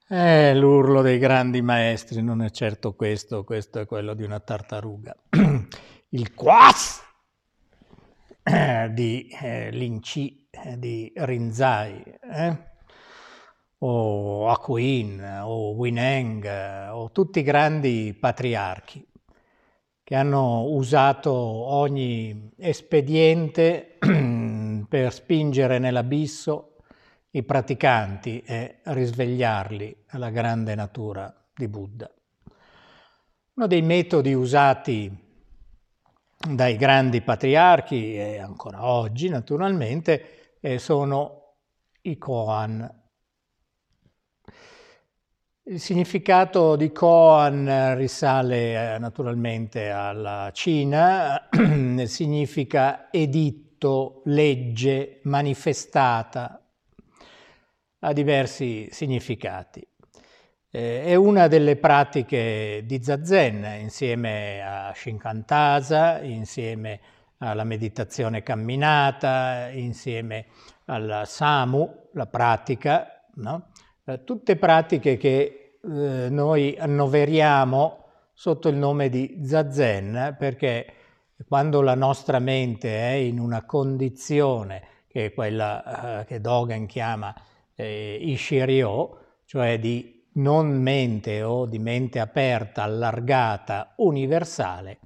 L'urlo dei grandi maestri non è certo questo, questo è quello di una tartaruga. Il quas di Linci, di Rinzai, o Akuin, o Wineng, o tutti i grandi patriarchi che hanno usato ogni espediente per spingere nell'abisso i praticanti e risvegliarli alla grande natura di Buddha. Uno dei metodi usati dai grandi patriarchi, e ancora oggi naturalmente, sono i koan. Il significato di koan risale naturalmente alla Cina, significa editto, legge, manifestata, ha diversi significati. È una delle pratiche di Zazen, insieme a Shinkantasa, insieme alla meditazione camminata, insieme al Samu, la pratica, no? Tutte pratiche che noi annoveriamo sotto il nome di Zazen, perché quando la nostra mente è in una condizione, che è quella che Dogen chiama Ishiryo, cioè di non mente o di mente aperta, allargata, universale,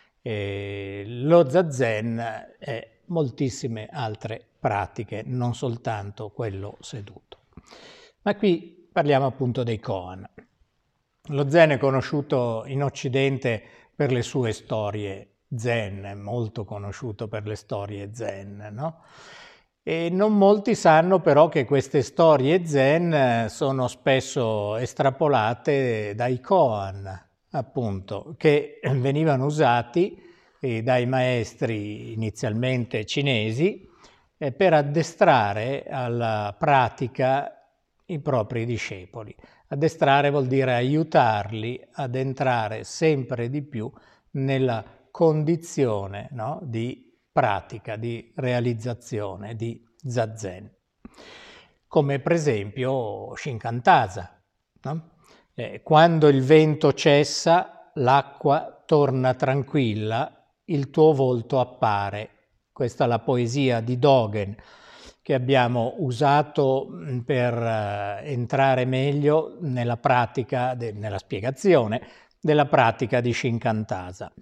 lo Zazen è moltissime altre pratiche, non soltanto quello seduto. Ma qui parliamo appunto dei koan. Lo Zen è conosciuto in Occidente per le sue storie Zen, è molto conosciuto per le storie Zen, no? E non molti sanno però che queste storie Zen sono spesso estrapolate dai koan, appunto, che venivano usati dai maestri inizialmente cinesi per addestrare alla pratica i propri discepoli. Addestrare vuol dire aiutarli ad entrare sempre di più nella condizione, no, di pratica, di realizzazione, di zazen. Come per esempio Shinkantasa. No? Quando il vento cessa, l'acqua torna tranquilla, il tuo volto appare. Questa è la poesia di Dogen che abbiamo usato per entrare meglio nella pratica, nella spiegazione della pratica di Shinkantasa.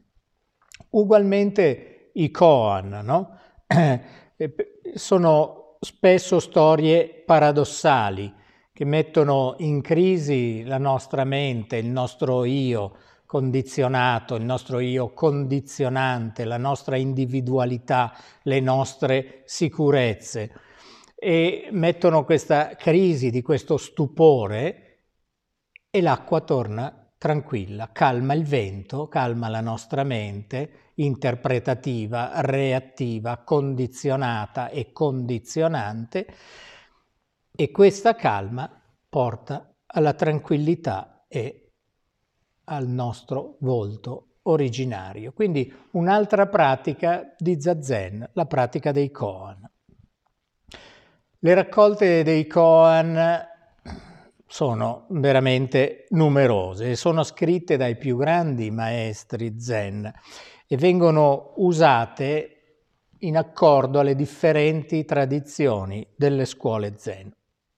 Ugualmente i koan, no? Sono spesso storie paradossali che mettono in crisi la nostra mente, il nostro io condizionato, il nostro io condizionante, la nostra individualità, le nostre sicurezze, e mettono questa crisi di questo stupore e l'acqua torna tranquilla, calma il vento, calma la nostra mente interpretativa, reattiva, condizionata e condizionante, e questa calma porta alla tranquillità e al nostro volto originario. Quindi un'altra pratica di Zazen, la pratica dei koan. Le raccolte dei koan sono veramente numerose e sono scritte dai più grandi maestri Zen e vengono usate in accordo alle differenti tradizioni delle scuole Zen.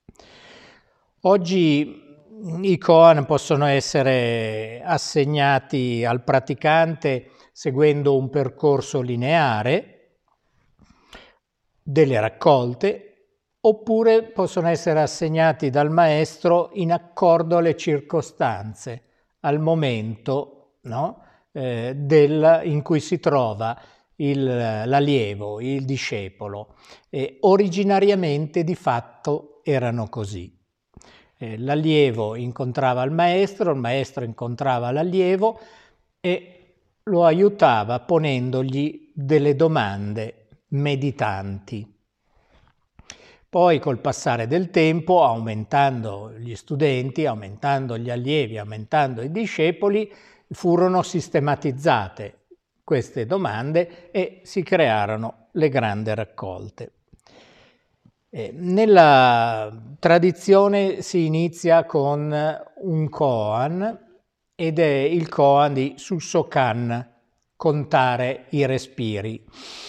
Oggi i koan possono essere assegnati al praticante seguendo un percorso lineare, delle raccolte, oppure possono essere assegnati dal maestro in accordo alle circostanze, al momento, no? In cui si trova l'allievo, il discepolo. Originariamente di fatto erano così. L'allievo incontrava il maestro incontrava l'allievo e lo aiutava ponendogli delle domande meditanti. Poi col passare del tempo, aumentando gli studenti, aumentando gli allievi, aumentando i discepoli, furono sistematizzate queste domande e si crearono le grandi raccolte. Nella tradizione si inizia con un koan ed è il koan di Sussokan, contare i respiri.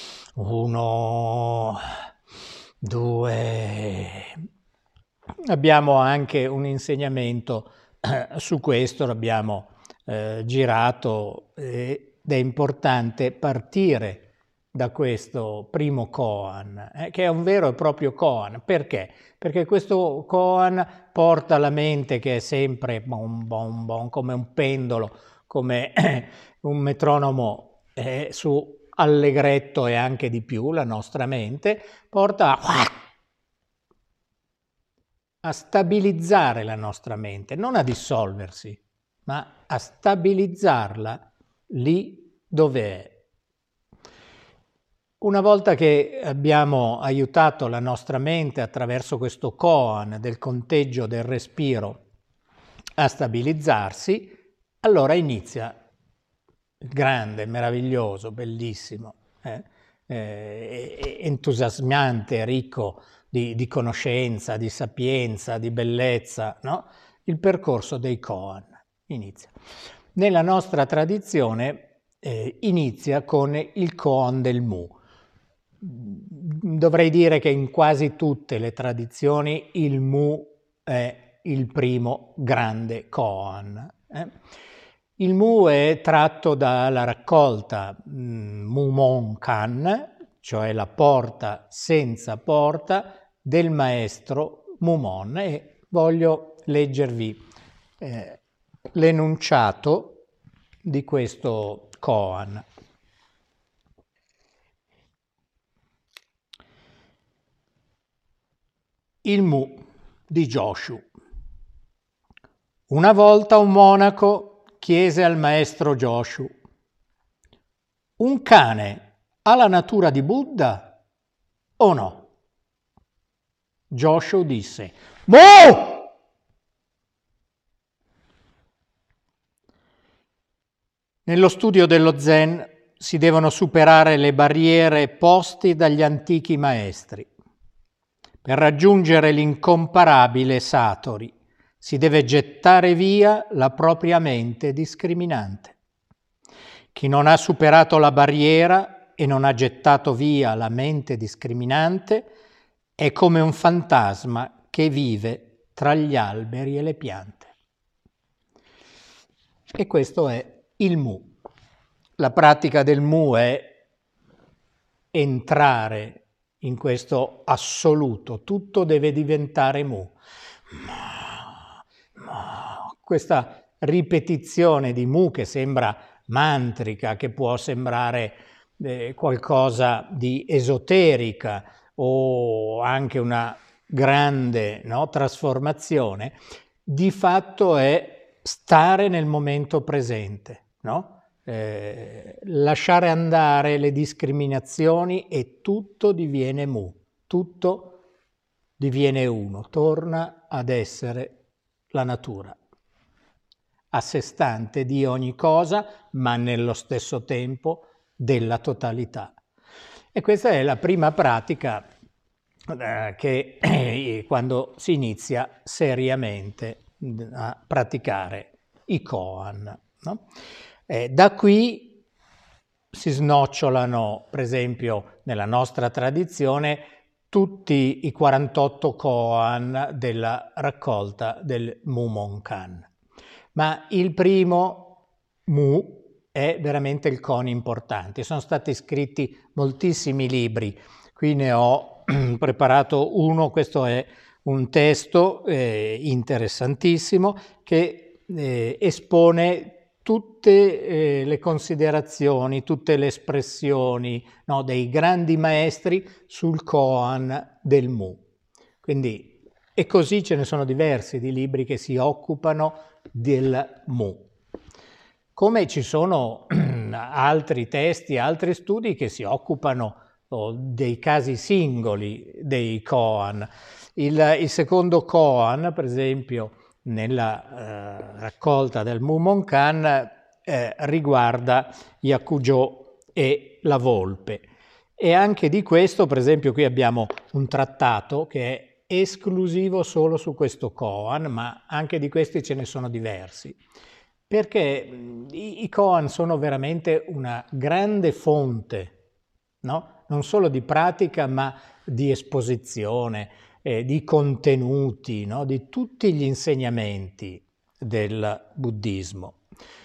1, 2. Abbiamo anche un insegnamento su questo, l'abbiamo girato ed è importante partire da questo primo koan, che è un vero e proprio koan. Perché? Perché questo koan porta la mente, che è sempre bom bom bom, come un pendolo, come un metronomo su allegretto e anche di più, la nostra mente, porta a stabilizzare la nostra mente, non a dissolversi, ma a stabilizzarla lì dove è. Una volta che abbiamo aiutato la nostra mente attraverso questo koan del conteggio del respiro a stabilizzarsi, allora inizia il grande, meraviglioso, bellissimo, entusiasmante, ricco di conoscenza, di sapienza, di bellezza, no? Il percorso dei koan inizia. Nella nostra tradizione inizia con il koan del Mu. Dovrei dire che in quasi tutte le tradizioni il Mu è il primo grande koan. Il Mu è tratto dalla raccolta Mumon-kan, cioè la porta senza porta, del maestro Mumon, e voglio leggervi l'enunciato di questo koan. Il Mu di Joshu. Una volta un monaco chiese al maestro Joshu: un cane ha la natura di Buddha o no? Joshu disse: Mu! Nello studio dello Zen si devono superare le barriere poste dagli antichi maestri. Per raggiungere l'incomparabile Satori si deve gettare via la propria mente discriminante. Chi non ha superato la barriera e non ha gettato via la mente discriminante è come un fantasma che vive tra gli alberi e le piante. E questo è il Mu. La pratica del Mu è entrare in questo assoluto, tutto deve diventare Mu. Questa ripetizione di Mu, che sembra mantrica, che può sembrare qualcosa di esoterica o anche una grande, no, trasformazione, di fatto è stare nel momento presente, no? Lasciare andare le discriminazioni e tutto diviene Mu, tutto diviene uno, torna ad essere la natura, a sé stante di ogni cosa, ma nello stesso tempo della totalità. E questa è la prima pratica che quando si inizia seriamente a praticare i koan, no? Da qui si snocciolano, per esempio, nella nostra tradizione, tutti i 48 koan della raccolta del Mumon-kan. Ma il primo Mu è veramente il koan importante. Sono stati scritti moltissimi libri. Qui ne ho preparato uno, questo è un testo interessantissimo che espone tutte le considerazioni, tutte le espressioni, no, dei grandi maestri sul koan del Mu. Quindi, e così ce ne sono diversi di libri che si occupano del Mu. Come ci sono altri testi, altri studi che si occupano dei casi singoli dei koan. Il secondo koan, per esempio, nella raccolta del Mumon-kan riguarda Yakujo e la volpe. E anche di questo, per esempio, qui abbiamo un trattato che è esclusivo solo su questo koan, ma anche di questi ce ne sono diversi, perché i koan sono veramente una grande fonte, no? Non solo di pratica, ma di esposizione, di contenuti, no? Di tutti gli insegnamenti del buddismo.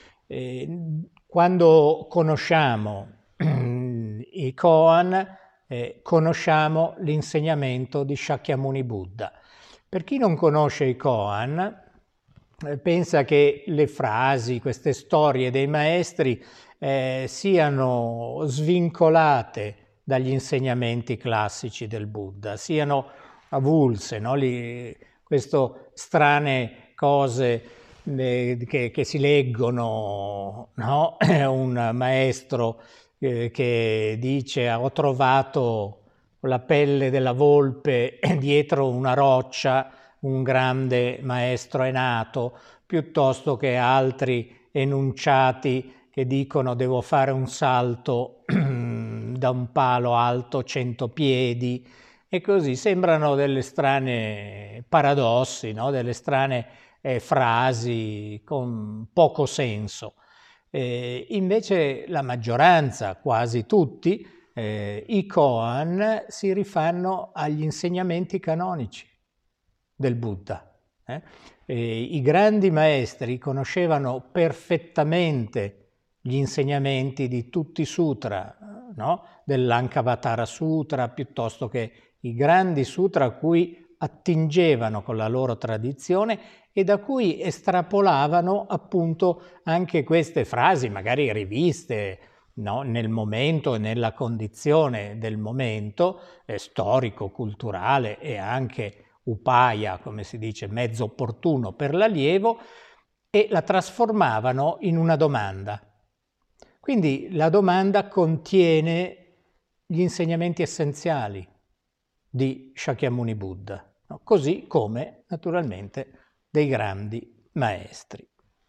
Quando conosciamo i koan, conosciamo l'insegnamento di Shakyamuni Buddha. Per chi non conosce i koan, pensa che le frasi, queste storie dei maestri siano svincolate dagli insegnamenti classici del Buddha, siano avulse, no? Queste strane cose che si leggono, no? Un maestro che dice: ho trovato la pelle della volpe dietro una roccia, un grande maestro è nato, piuttosto che altri enunciati che dicono devo fare un salto da un palo alto 100 piedi, e così sembrano delle strane paradossi, no? Delle strane frasi con poco senso. Invece la maggioranza, quasi tutti, i koan si rifanno agli insegnamenti canonici del Buddha. I grandi maestri conoscevano perfettamente gli insegnamenti di tutti i sutra, no? Dell'Ankavatara Sutra, piuttosto che i grandi sutra a cui attingevano con la loro tradizione e da cui estrapolavano appunto anche queste frasi, magari riviste, no? Nel momento e nella condizione del momento storico, culturale e anche upaya, come si dice, mezzo opportuno per l'allievo, e la trasformavano in una domanda. Quindi la domanda contiene gli insegnamenti essenziali di Shakyamuni Buddha, no? Così come naturalmente dei grandi maestri.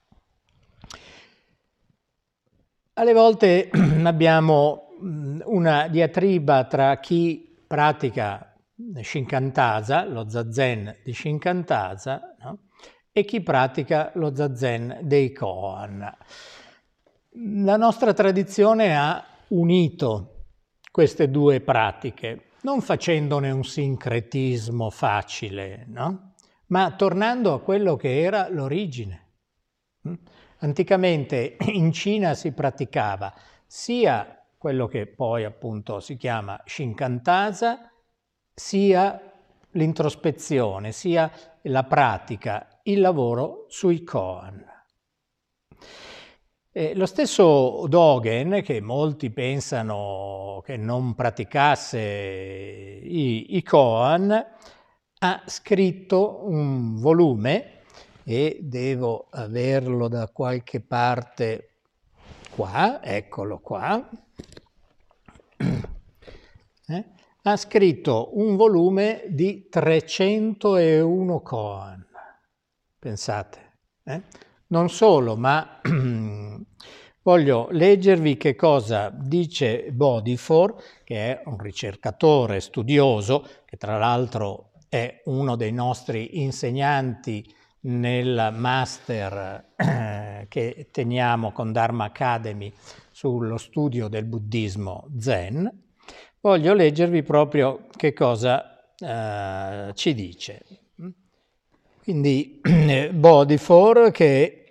Alle volte abbiamo una diatriba tra chi pratica Shinkantasa, lo zazen di Shinkantasa, no? E chi pratica lo zazen dei koan. La nostra tradizione ha unito queste due pratiche, non facendone un sincretismo facile, no? Ma tornando a quello che era l'origine. Anticamente in Cina si praticava sia quello che poi appunto si chiama Shinkantasa, sia l'introspezione, sia la pratica, il lavoro sui koan. Lo stesso Dogen, che molti pensano che non praticasse i koan, ha scritto un volume, e devo averlo da qualche parte qua, eccolo qua, ha scritto un volume di 301 koan, pensate. Non solo, ma voglio leggervi che cosa dice Bodhifor, che è un ricercatore studioso, che tra l'altro è uno dei nostri insegnanti nel master che teniamo con Dharma Academy sullo studio del buddismo Zen. Voglio leggervi proprio che cosa ci dice. Quindi Bodhifor, che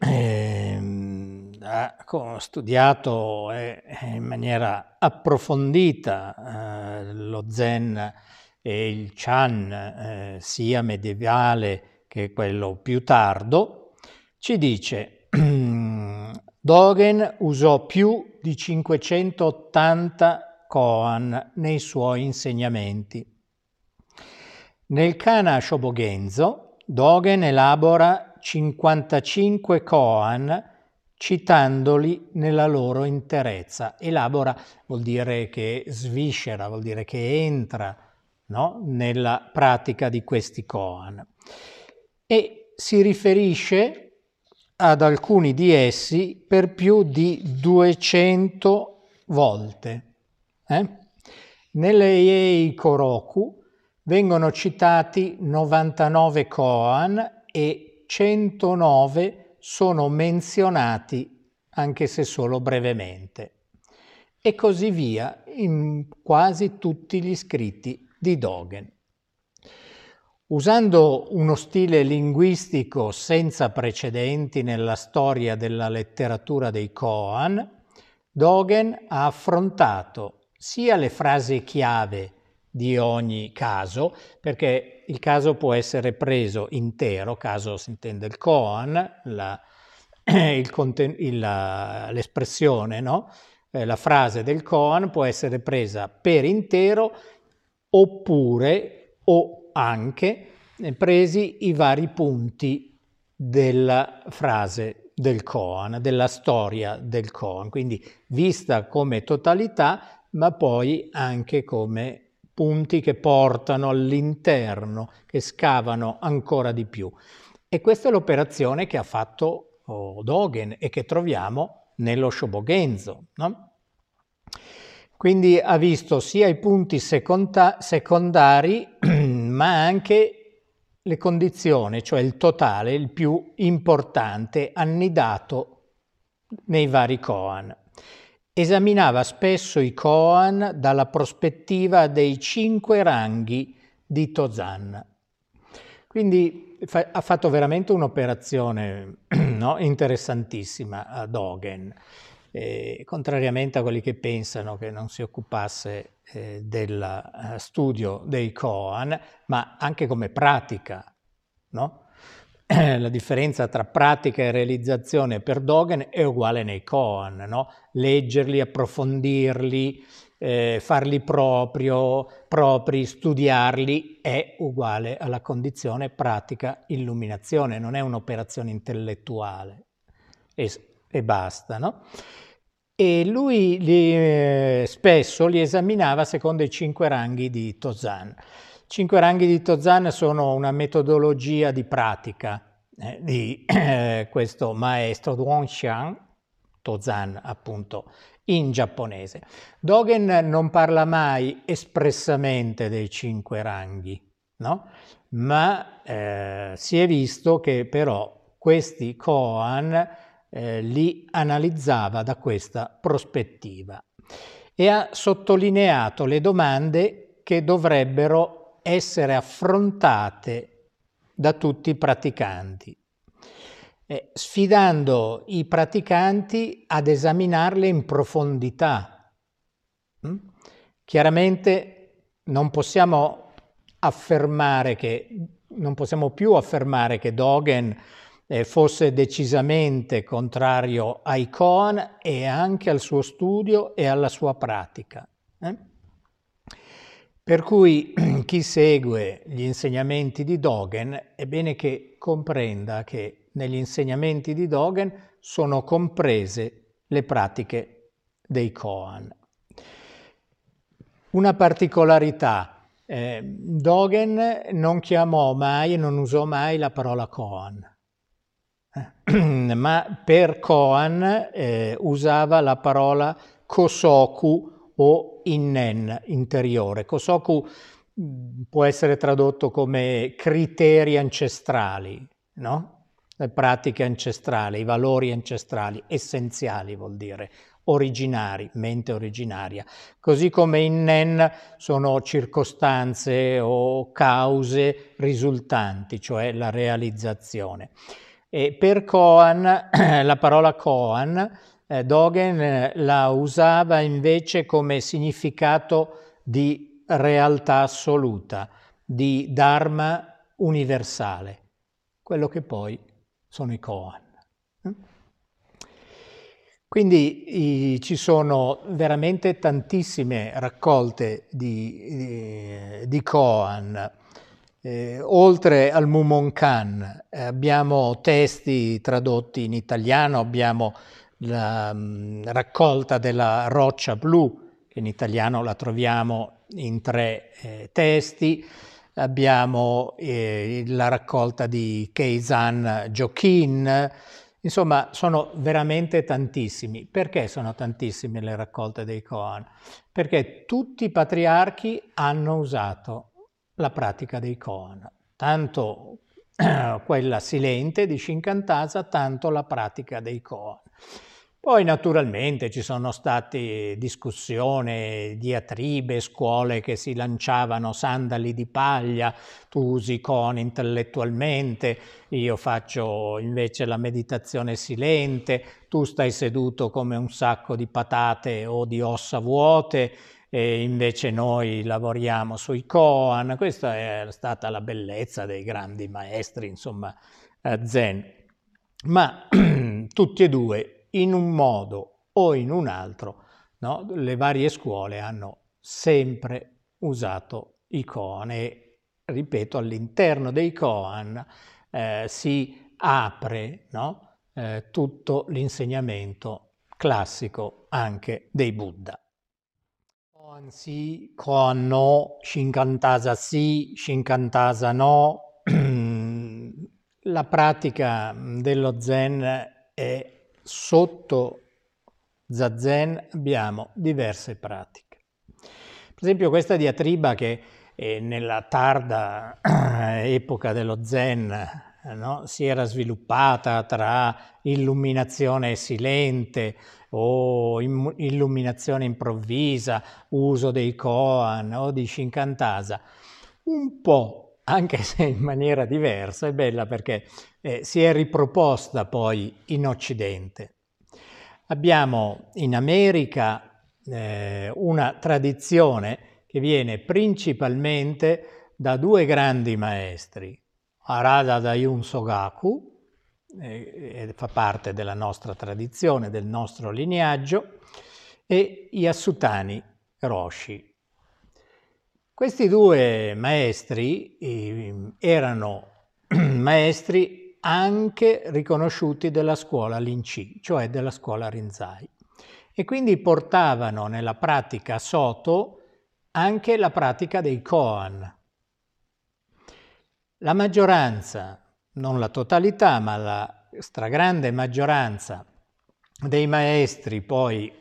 ha studiato in maniera approfondita lo Zen e il Chan, sia medievale che quello più tardo, ci dice: Dogen usò più di 580 koan nei suoi insegnamenti. Nel Kana Shobogenzo, Dogen elabora 55 koan citandoli nella loro interezza. Elabora vuol dire che sviscera, vuol dire che entra, no? Nella pratica di questi koan. E si riferisce ad alcuni di essi per più di 200 volte. Nell'Eihei Koroku vengono citati 99 koan e 109 sono menzionati, anche se solo brevemente. E così via in quasi tutti gli scritti di Dogen. Usando uno stile linguistico senza precedenti nella storia della letteratura dei koan, Dogen ha affrontato sia le frasi chiave di ogni caso, perché il caso può essere preso intero, caso si intende il koan, l'espressione, no? La frase del koan può essere presa per intero oppure o anche presi i vari punti della frase del koan, della storia del koan, quindi vista come totalità, ma poi anche come punti che portano all'interno, che scavano ancora di più. E questa è l'operazione che ha fatto Dogen e che troviamo nello Shobogenzo, no? Quindi ha visto sia i punti secondari, ma anche le condizioni, cioè il totale, il più importante, annidato nei vari koan. Esaminava spesso i koan dalla prospettiva dei 5 ranghi di Tozan. Quindi ha fatto veramente un'operazione no, interessantissima a Dogen. Contrariamente a quelli che pensano che non si occupasse del studio dei koan, ma anche come pratica, no? La differenza tra pratica e realizzazione per Dogen è uguale nei koan, no? Leggerli, approfondirli, farli propri, studiarli è uguale alla condizione pratica illuminazione, non è un'operazione intellettuale e basta, no? E lui spesso li esaminava secondo i 5 ranghi di Tozan. 5 ranghi di Tozan sono una metodologia di pratica di questo maestro Duanshan, Tozan appunto in giapponese. Dogen non parla mai espressamente dei 5 ranghi, no? Ma si è visto che però questi koan li analizzava da questa prospettiva e ha sottolineato le domande che dovrebbero essere affrontate da tutti i praticanti, sfidando i praticanti ad esaminarle in profondità. Chiaramente non possiamo più affermare che Dogen fosse decisamente contrario ai koan e anche al suo studio e alla sua pratica. Per cui chi segue gli insegnamenti di Dogen è bene che comprenda che negli insegnamenti di Dogen sono comprese le pratiche dei koan. Una particolarità, Dogen non chiamò mai e non usò mai la parola koan, ma per koan usava la parola kosoku o innen, interiore. Kosoku può essere tradotto come criteri ancestrali, no? Le pratiche ancestrali, i valori ancestrali, essenziali vuol dire, originari, mente originaria. Così come innen sono circostanze o cause risultanti, cioè la realizzazione. E per koan, la parola koan, Dogen la usava invece come significato di realtà assoluta, di dharma universale, quello che poi sono i koan. Quindi ci sono veramente tantissime raccolte di koan. Oltre al Mumonkan abbiamo testi tradotti in italiano, abbiamo la raccolta della roccia blu, che in italiano la troviamo in 3 testi, abbiamo la raccolta di Keizan Jokin, Insomma, sono veramente tantissimi. Perché sono tantissime le raccolte dei koan? Perché tutti i patriarchi hanno usato la pratica dei koan, tanto quella silente di Shinkantasa, tanto la pratica dei koan. Poi naturalmente ci sono state discussioni, diatribe, scuole che si lanciavano sandali di paglia, tu usi koan intellettualmente, io faccio invece la meditazione silente, tu stai seduto come un sacco di patate o di ossa vuote e invece noi lavoriamo sui koan. Questa è stata la bellezza dei grandi maestri, insomma, zen. Ma tutti e due, in un modo o in un altro, no? Le varie scuole hanno sempre usato i koan e, ripeto, all'interno dei koan si apre, no? Tutto l'insegnamento classico anche dei Buddha. Koan sì, koan no, Shinkantasa sì, Shinkantasa no. La pratica dello Zen è sotto Zazen, abbiamo diverse pratiche. Per esempio questa diatriba che nella tarda epoca dello Zen no, si era sviluppata tra illuminazione silente o illuminazione improvvisa, uso dei koan o di Shinkantasa, un po', anche se in maniera diversa, è bella perché si è riproposta poi in Occidente. Abbiamo in America una tradizione che viene principalmente da due grandi maestri, Harada Daiun Sogaku, fa parte della nostra tradizione, del nostro lignaggio, e Yasutani Roshi. Questi due maestri erano maestri anche riconosciuti della scuola Linchi, cioè della scuola Rinzai, e quindi portavano nella pratica Soto anche la pratica dei koan. La maggioranza, non la totalità, ma la stragrande maggioranza dei maestri poi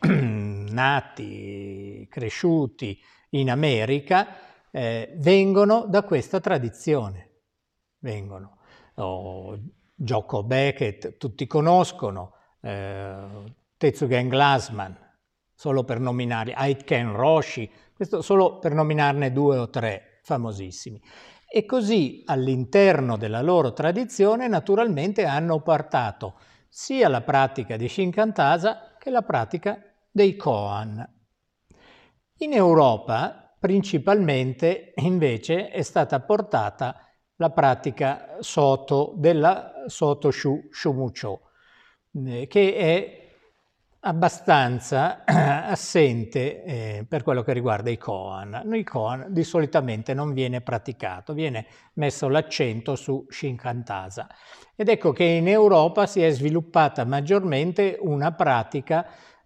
nati, cresciuti in America, vengono da questa tradizione. Vengono. Joko Beckett, tutti conoscono, Tetsugen Glassman, solo per nominare, Aitken Roshi, questo solo per nominarne due o tre famosissimi. E così all'interno della loro tradizione naturalmente hanno portato sia la pratica di Shinkantasa che la pratica dei koan. In Europa principalmente invece è stata portata la pratica Soto della Soto Shumucho, che è abbastanza assente per quello che riguarda i koan. Nei koan di solitamente non viene praticato, viene messo l'accento su Shinkantasa. Ed ecco che in Europa si è sviluppata maggiormente una pratica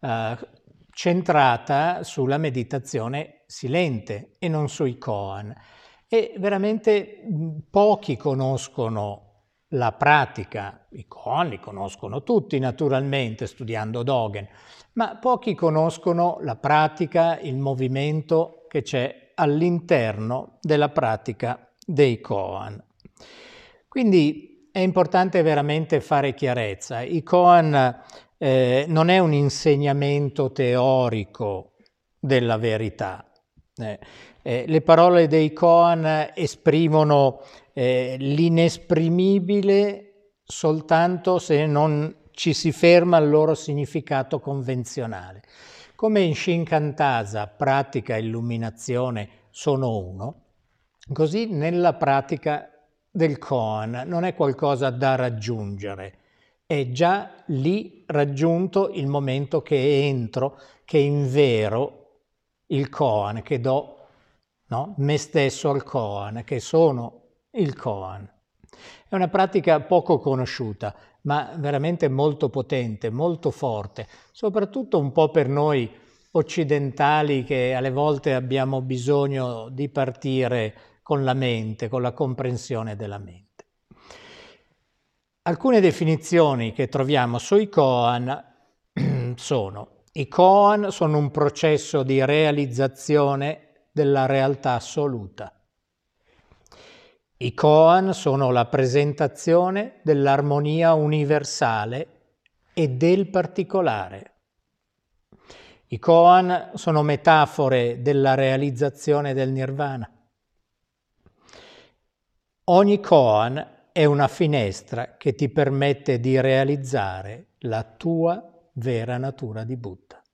centrata sulla meditazione silente e non sui koan. E veramente pochi conoscono la pratica, i koan li conoscono tutti naturalmente studiando Dogen, ma pochi conoscono la pratica, il movimento che c'è all'interno della pratica dei koan. Quindi è importante veramente fare chiarezza. I koan non è un insegnamento teorico della verità. Le parole dei koan esprimono l'inesprimibile soltanto se non ci si ferma al loro significato convenzionale. Come in Shinkantasa pratica e illuminazione sono uno, così nella pratica del koan non è qualcosa da raggiungere, è già lì raggiunto il momento che entro, che invero il koan, che do me stesso al koan, che sono il koan. È una pratica poco conosciuta, ma veramente molto potente, molto forte, soprattutto un po' per noi occidentali che alle volte abbiamo bisogno di partire con la mente, con la comprensione della mente. Alcune definizioni che troviamo sui koan sono: i koan sono un processo di realizzazione della realtà assoluta. I koan sono la presentazione dell'armonia universale e del particolare. I koan sono metafore della realizzazione del nirvana. Ogni koan è una finestra che ti permette di realizzare la tua vera natura di Buddha.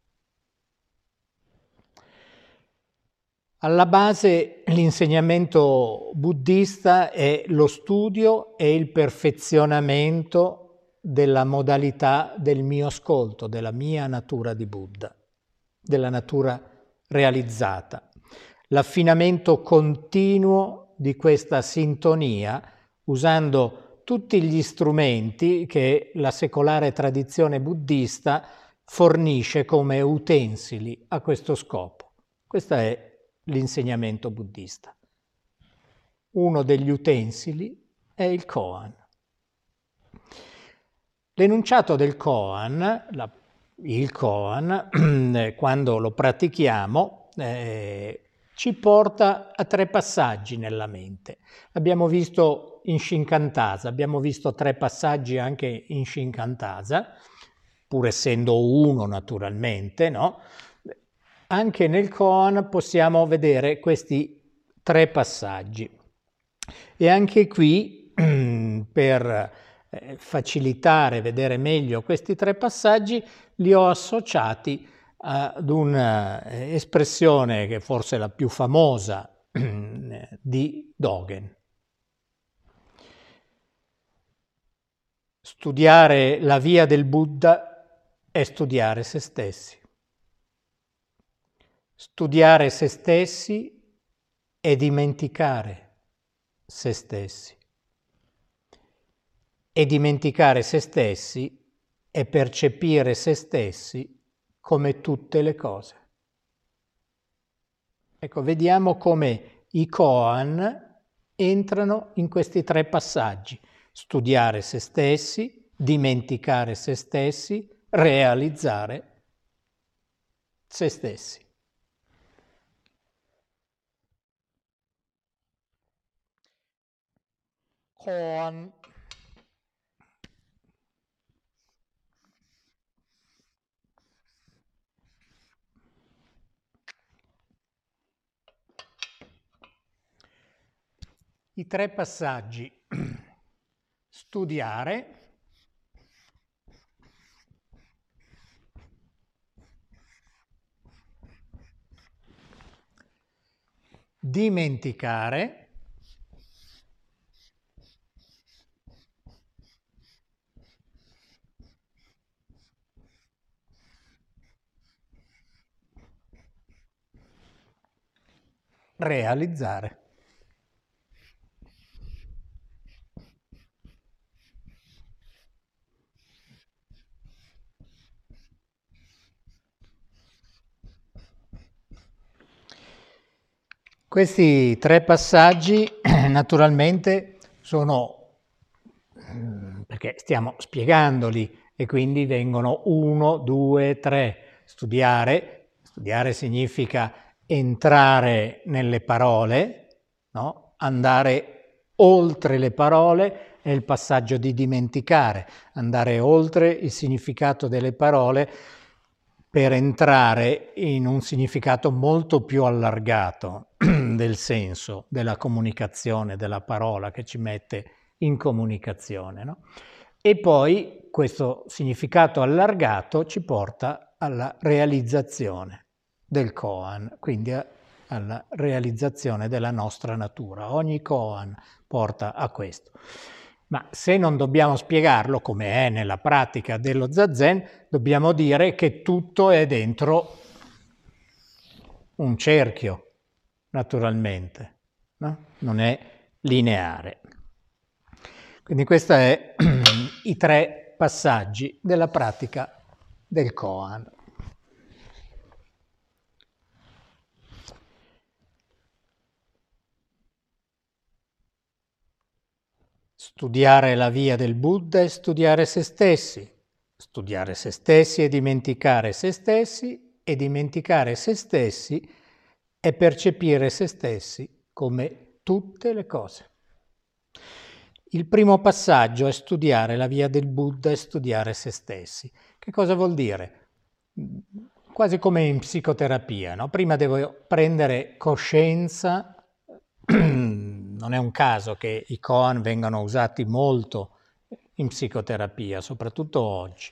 Alla base l'insegnamento buddista è lo studio e il perfezionamento della modalità del mio ascolto, della mia natura di Buddha, della natura realizzata. L'affinamento continuo di questa sintonia usando tutti gli strumenti che la secolare tradizione buddista fornisce come utensili a questo scopo. Questo è l'insegnamento buddista. Uno degli utensili è il koan. L'enunciato del koan, il koan, quando lo pratichiamo, ci porta a 3 passaggi nella mente. Abbiamo visto in Shinkantasa, abbiamo visto 3 passaggi anche in Shinkantasa, pur essendo uno naturalmente, no? Anche nel koan possiamo vedere questi 3 passaggi. E anche qui, per facilitare, vedere meglio questi 3 passaggi, li ho associati ad un'espressione che forse è la più famosa di Dogen. Studiare la via del Buddha è studiare se stessi. Studiare se stessi è dimenticare se stessi. E dimenticare se stessi è percepire se stessi come tutte le cose. Ecco, vediamo come i koan entrano in questi 3 passaggi. Studiare se stessi, dimenticare se stessi, realizzare se stessi. Koan. I 3 passaggi. Studiare, dimenticare, realizzare. Questi 3 passaggi naturalmente sono, perché stiamo spiegandoli e quindi vengono 1, 2, 3. Studiare significa entrare nelle parole, no? Andare oltre le parole è il passaggio di dimenticare, andare oltre il significato delle parole per entrare in un significato molto più allargato del senso, della comunicazione, della parola che ci mette in comunicazione, no? E poi questo significato allargato ci porta alla realizzazione del koan, quindi alla realizzazione della nostra natura. Ogni koan porta a questo. Ma se non dobbiamo spiegarlo, come è nella pratica dello zazen, dobbiamo dire che tutto è dentro un cerchio, naturalmente, no? Non è lineare. Quindi questi sono i 3 passaggi della pratica del koan. Studiare la via del Buddha è studiare se stessi. Studiare se stessi è dimenticare se stessi, e dimenticare se stessi è percepire se stessi come tutte le cose. Il primo passaggio è studiare la via del Buddha e studiare se stessi. Che cosa vuol dire? Quasi come in psicoterapia, no? Prima devo prendere coscienza. Non è un caso che i koan vengano usati molto in psicoterapia, soprattutto oggi.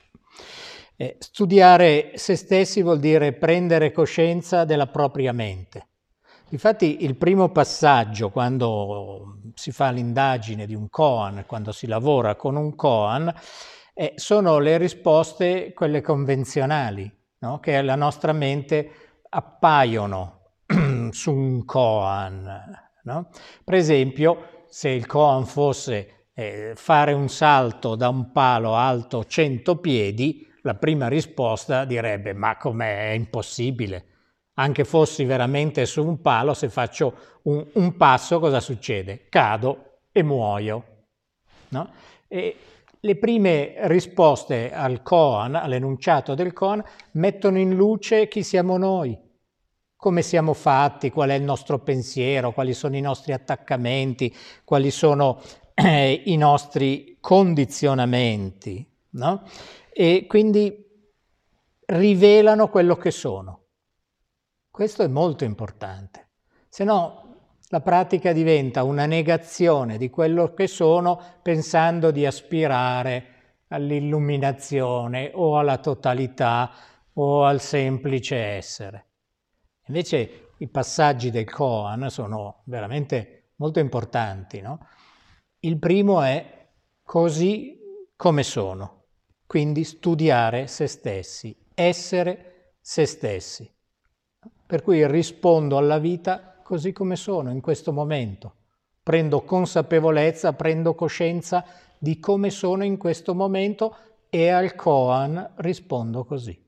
Studiare se stessi vuol dire prendere coscienza della propria mente. Infatti il primo passaggio quando si fa l'indagine di un koan, quando si lavora con un koan, sono le risposte, quelle convenzionali, no? Che alla nostra mente appaiono su un koan. No? Per esempio, se il koan fosse fare un salto da un palo alto 100 piedi, la prima risposta direbbe: ma com'è impossibile? Anche fossi veramente su un palo, se faccio un passo, cosa succede? Cado e muoio. No? E le prime risposte al koan, all'enunciato del koan, mettono in luce chi siamo noi, come siamo fatti, qual è il nostro pensiero, quali sono i nostri attaccamenti, quali sono i nostri condizionamenti, no? E quindi rivelano quello che sono. Questo è molto importante, se no la pratica diventa una negazione di quello che sono, pensando di aspirare all'illuminazione o alla totalità o al semplice essere. Invece i passaggi del koan sono veramente molto importanti, no? Il primo è così come sono, quindi studiare se stessi, essere se stessi. Per cui rispondo alla vita così come sono in questo momento. Prendo consapevolezza, prendo coscienza di come sono in questo momento e al koan rispondo così.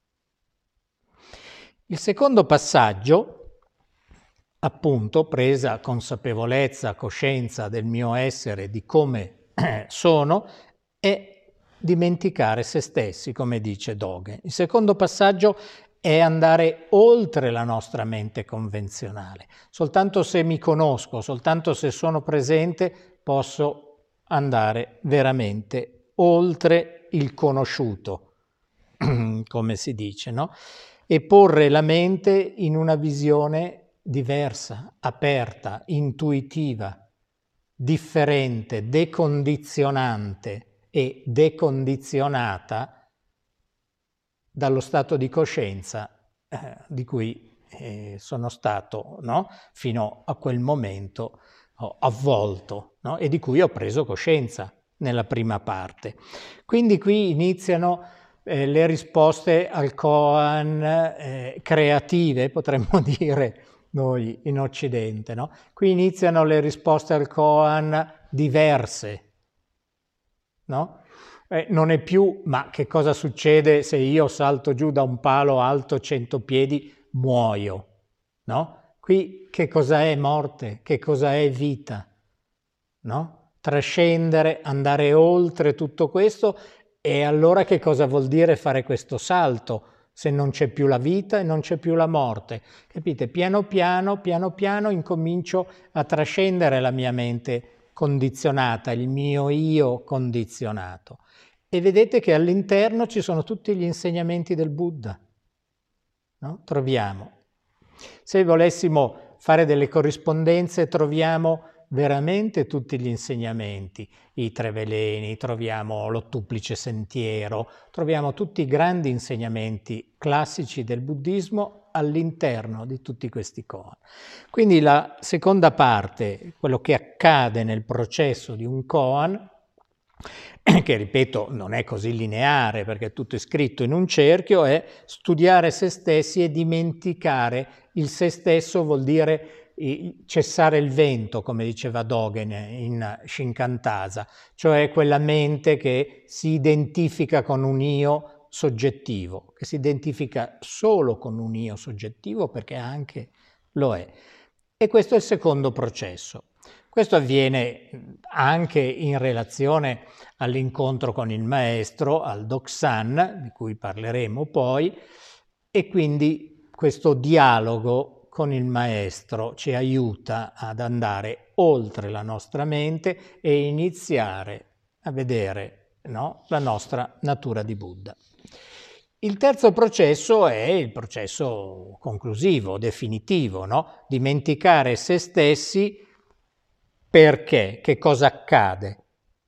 Il secondo passaggio, appunto, presa consapevolezza, coscienza del mio essere, di come sono, è dimenticare se stessi, come dice Dogen. Il secondo passaggio è andare oltre la nostra mente convenzionale. Soltanto se mi conosco, soltanto se sono presente, posso andare veramente oltre il conosciuto, come si dice, no? E porre la mente in una visione diversa, aperta, intuitiva, differente, decondizionante e decondizionata dallo stato di coscienza di cui sono stato, no? Fino a quel momento avvolto, no? E di cui ho preso coscienza nella prima parte. Quindi qui iniziano le risposte al koan creative, potremmo dire noi in Occidente, no? Qui iniziano le risposte al koan diverse, no? Non è più, ma che cosa succede se io salto giù da un palo alto 100 piedi, muoio, no? Qui che cosa è morte? Che cosa è vita? No? Trascendere, andare oltre tutto questo, e allora che cosa vuol dire fare questo salto se non c'è più la vita e non c'è più la morte? Capite? Piano piano incomincio a trascendere la mia mente condizionata, il mio io condizionato. E vedete che all'interno ci sono tutti gli insegnamenti del Buddha, no? Troviamo. Se volessimo fare delle corrispondenze, troviamo veramente tutti gli insegnamenti, i tre veleni, troviamo l'ottuplice sentiero, troviamo tutti i grandi insegnamenti classici del buddismo all'interno di tutti questi koan. Quindi la seconda parte, quello che accade nel processo di un koan, che ripeto non è così lineare perché tutto è scritto in un cerchio, è studiare se stessi e dimenticare il se stesso. Vuol dire cessare il vento, come diceva Dogen in Shinkantasa, cioè quella mente che si identifica con un io soggettivo, che si identifica solo con un io soggettivo perché anche lo è. E questo è il secondo processo. Questo avviene anche in relazione all'incontro con il maestro, al Doksan, di cui parleremo poi, e quindi questo dialogo con il maestro ci aiuta ad andare oltre la nostra mente e iniziare a vedere, no, la nostra natura di Buddha. Il terzo processo è il processo conclusivo, definitivo, no? Dimenticare se stessi. Perché? Che cosa accade?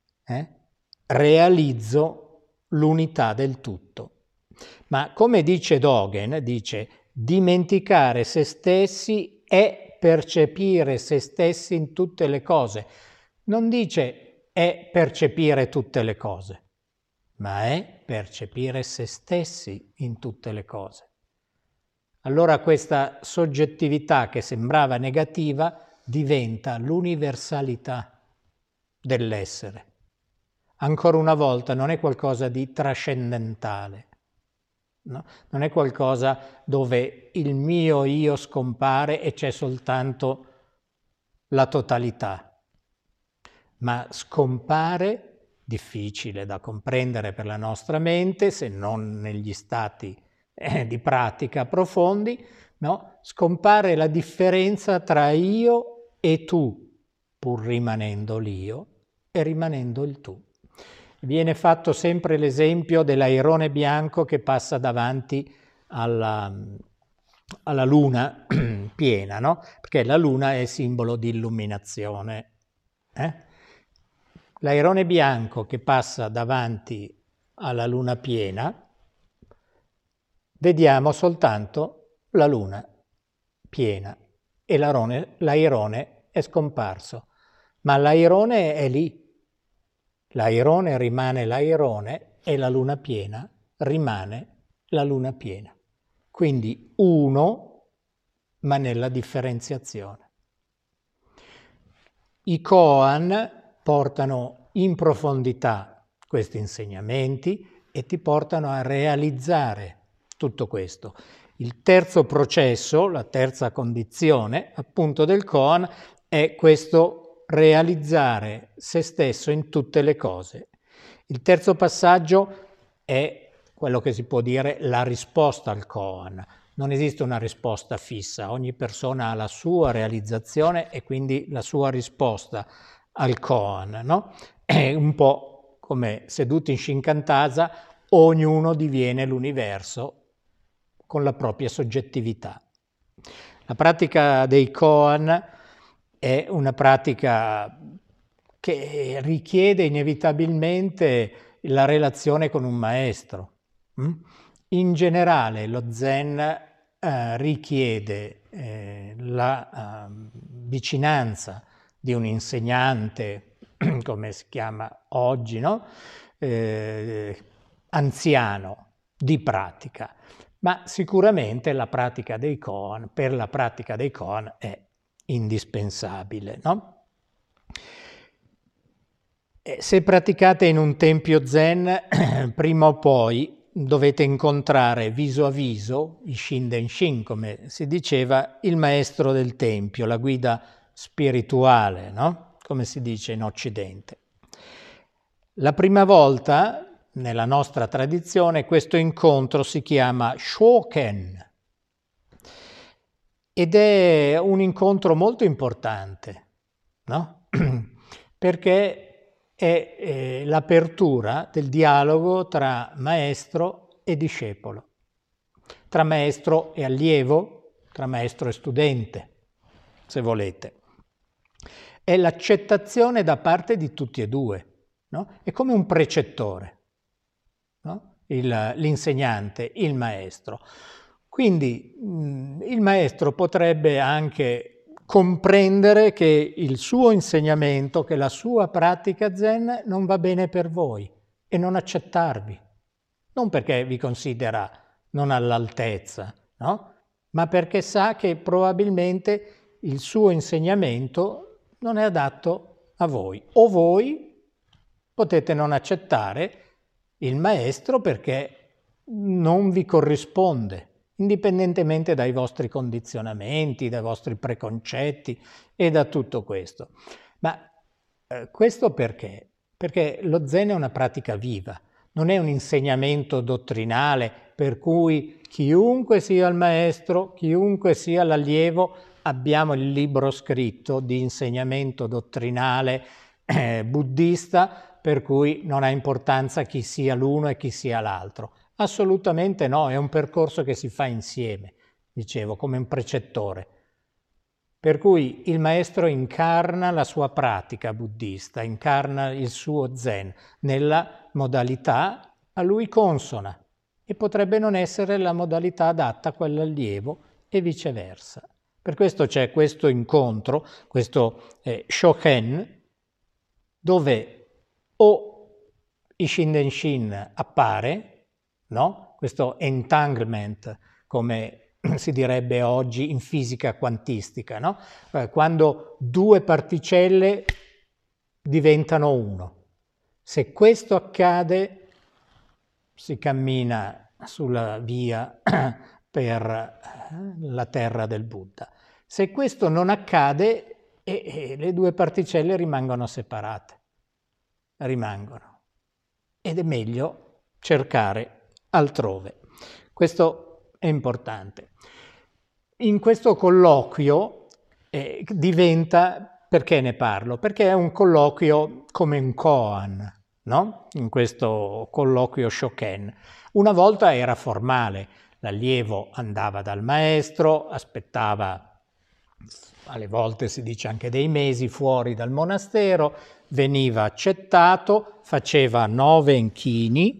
Realizzo l'unità del tutto. Ma come dice Dogen, dice dimenticare se stessi è percepire se stessi in tutte le cose. Non dice è percepire tutte le cose, ma è percepire se stessi in tutte le cose. Allora questa soggettività che sembrava negativa diventa l'universalità dell'essere. Ancora una volta non è qualcosa di trascendentale, no? Non è qualcosa dove il mio io scompare e c'è soltanto la totalità, ma scompare, difficile da comprendere per la nostra mente, se non negli stati di pratica profondi, no? Scompare la differenza tra io e tu, pur rimanendo l'io e rimanendo il tu. Viene fatto sempre l'esempio dell'airone bianco che passa davanti alla luna piena, no? Perché la luna è simbolo di illuminazione. L'airone bianco che passa davanti alla luna piena, vediamo soltanto la luna piena e l'airone è scomparso, ma l'airone è lì. L'airone rimane l'airone e la luna piena rimane la luna piena. Quindi uno, ma nella differenziazione. I koan portano in profondità questi insegnamenti e ti portano a realizzare tutto questo. Il terzo processo, la terza condizione, appunto del koan, è questo realizzare se stesso in tutte le cose. Il terzo passaggio è quello che si può dire la risposta al koan. Non esiste una risposta fissa, ogni persona ha la sua realizzazione e quindi la sua risposta al koan, no? È un po' come seduti in Shinkantasa, ognuno diviene l'universo con la propria soggettività. La pratica dei koan è una pratica che richiede inevitabilmente la relazione con un maestro. In generale lo Zen richiede la vicinanza di un insegnante, come si chiama oggi, no? Anziano di pratica, ma sicuramente la pratica dei koan, per la pratica dei koan è indispensabile, no? Se praticate in un tempio zen, prima o poi dovete incontrare viso a viso, i Shinden-shin come si diceva, il maestro del tempio, la guida spirituale, no? Come si dice in Occidente. La prima volta, nella nostra tradizione, questo incontro si chiama Shoken ed è un incontro molto importante, no? Perché è l'apertura del dialogo tra maestro e discepolo, tra maestro e allievo, tra maestro e studente, se volete. È l'accettazione da parte di tutti e due, no? È come un precettore, no? L'insegnante, il maestro. Quindi il maestro potrebbe anche comprendere che il suo insegnamento, che la sua pratica zen non va bene per voi e non accettarvi. Non perché vi considera non all'altezza, no? Ma perché sa che probabilmente il suo insegnamento non è adatto a voi. O voi potete non accettare il maestro perché non vi corrisponde, indipendentemente dai vostri condizionamenti, dai vostri preconcetti e da tutto questo. Ma questo perché? Perché lo Zen è una pratica viva, non è un insegnamento dottrinale per cui chiunque sia il maestro, chiunque sia l'allievo, abbiamo il libro scritto di insegnamento dottrinale buddista per cui non ha importanza chi sia l'uno e chi sia l'altro. Assolutamente no, è un percorso che si fa insieme, dicevo, come un precettore. Per cui il maestro incarna la sua pratica buddista, incarna il suo Zen nella modalità a lui consona e potrebbe non essere la modalità adatta a quell'allievo e viceversa. Per questo c'è questo incontro, questo shoken, dove o i Shinden-shin appare, no? Questo entanglement, come si direbbe oggi in fisica quantistica, no? Quando due particelle diventano uno. Se questo accade, si cammina sulla via per la terra del Buddha. Se questo non accade, le due particelle rimangono separate. Rimangono. Ed è meglio cercare altrove. Questo è importante. In questo colloquio diventa, perché ne parlo? Perché è un colloquio come un koan, no? In questo colloquio shoken. Una volta era formale, l'allievo andava dal maestro, aspettava, alle volte si dice anche dei mesi, fuori dal monastero, veniva accettato, faceva 9 inchini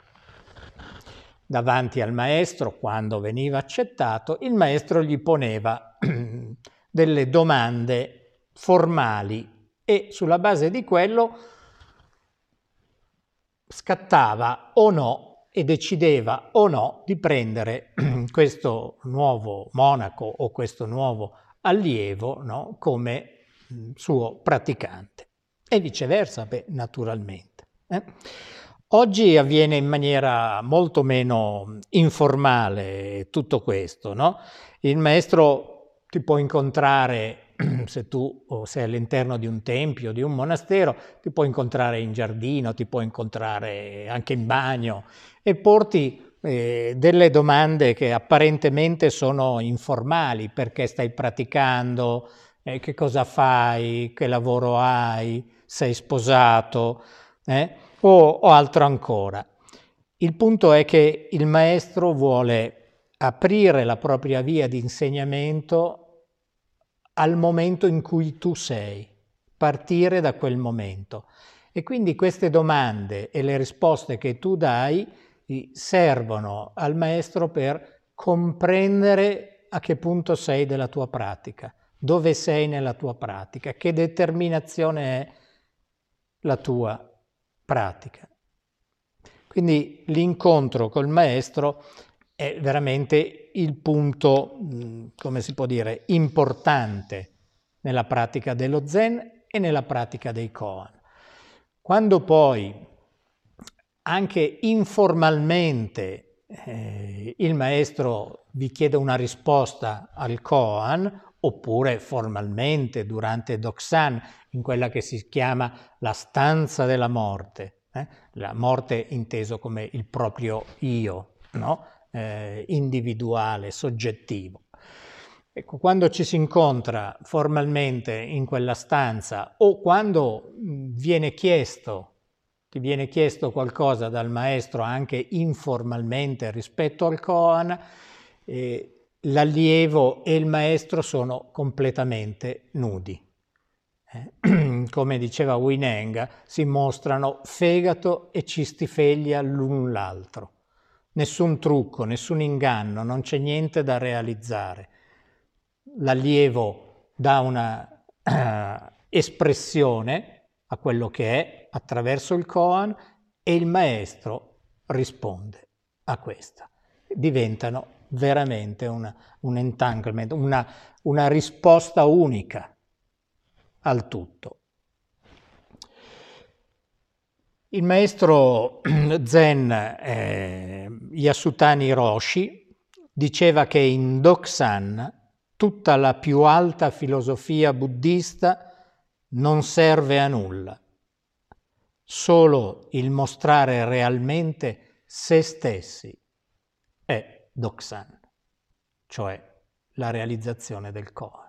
davanti al maestro. Quando veniva accettato, il maestro gli poneva delle domande formali e sulla base di quello scattava o no e decideva o no di prendere questo nuovo monaco o questo nuovo allievo, no, come suo praticante. E viceversa, naturalmente. Oggi avviene in maniera molto meno informale tutto questo, no? Il maestro ti può incontrare, se tu sei all'interno di un tempio, di un monastero, ti può incontrare in giardino, ti può incontrare anche in bagno e porti delle domande che apparentemente sono informali: perché stai praticando, che cosa fai, che lavoro hai, sei sposato, o altro ancora. Il punto è che il maestro vuole aprire la propria via di insegnamento al momento in cui tu sei, partire da quel momento. E quindi queste domande e le risposte che tu dai servono al maestro per comprendere a che punto sei della tua pratica, dove sei nella tua pratica, che determinazione è la tua pratica. Quindi l'incontro col maestro è veramente il punto, come si può dire, importante nella pratica dello Zen e nella pratica dei koan. Quando poi anche informalmente il maestro vi chiede una risposta al koan, oppure formalmente durante Doksan, in quella che si chiama la stanza della morte, la morte inteso come il proprio io, no? Individuale, soggettivo. Ecco, quando ci si incontra formalmente in quella stanza o quando ti viene chiesto qualcosa dal maestro anche informalmente rispetto al koan, l'allievo e il maestro sono completamente nudi. Come diceva Huineng, si mostrano fegato e cistifeglia l'un l'altro. Nessun trucco, nessun inganno, non c'è niente da realizzare. L'allievo dà una espressione a quello che è attraverso il koan e il maestro risponde a questa. Diventano veramente un entanglement, una risposta unica al tutto. Il maestro Zen Yasutani Roshi diceva che in Doksan tutta la più alta filosofia buddista non serve a nulla. Solo il mostrare realmente se stessi è Doksan, cioè la realizzazione del Koan.